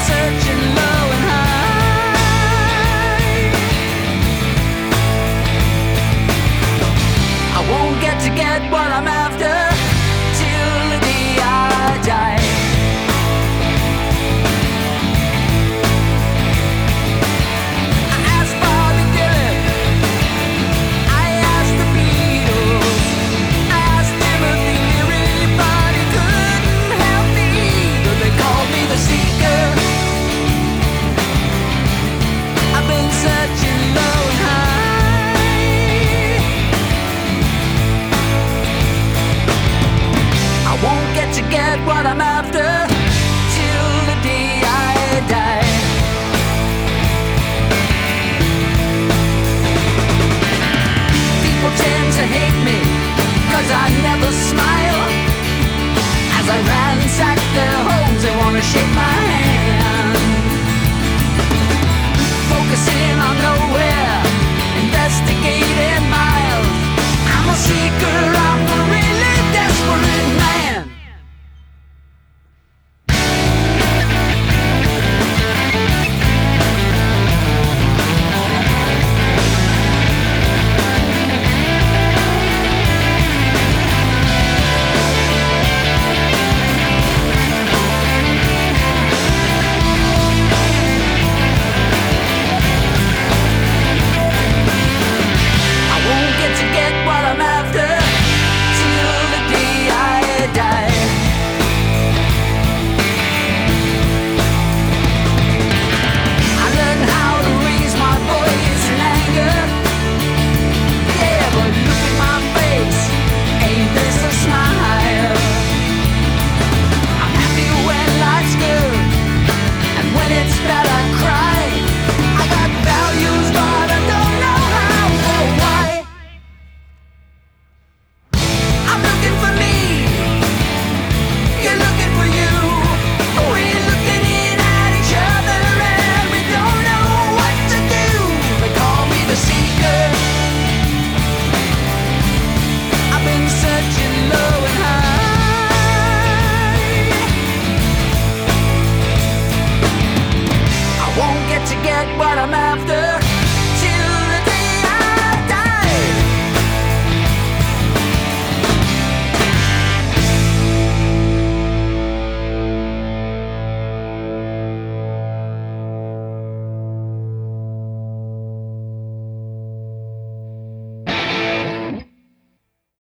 searching low and high. I won't get what I'm after till the day I die. I asked Bobby Dylan, I asked the Beatles, I asked Timothy Leary, but he couldn't help me either. They called me the Seeker. I've been searching low and high. I won't get what I'm after till the day I die. People tend to hate me 'cause I never smile. As I ransack their homes, they wanna shake my hand. Focusing on nowhere, investigating miles. I'm a seeker, I'm a really desperate man. What I'm after till the day I die. I learned how to raise my voice in anger. Yeah, but look at my face, ain't this a smile? I'm happy when life's good, and when it's bad I cry. I got values but I don't know how or why. I'm looking for me, you're looking for you. We're looking in at each other and we don't know what to do. They call me the Seeker. I've been searching low and high. I won't get what I'm after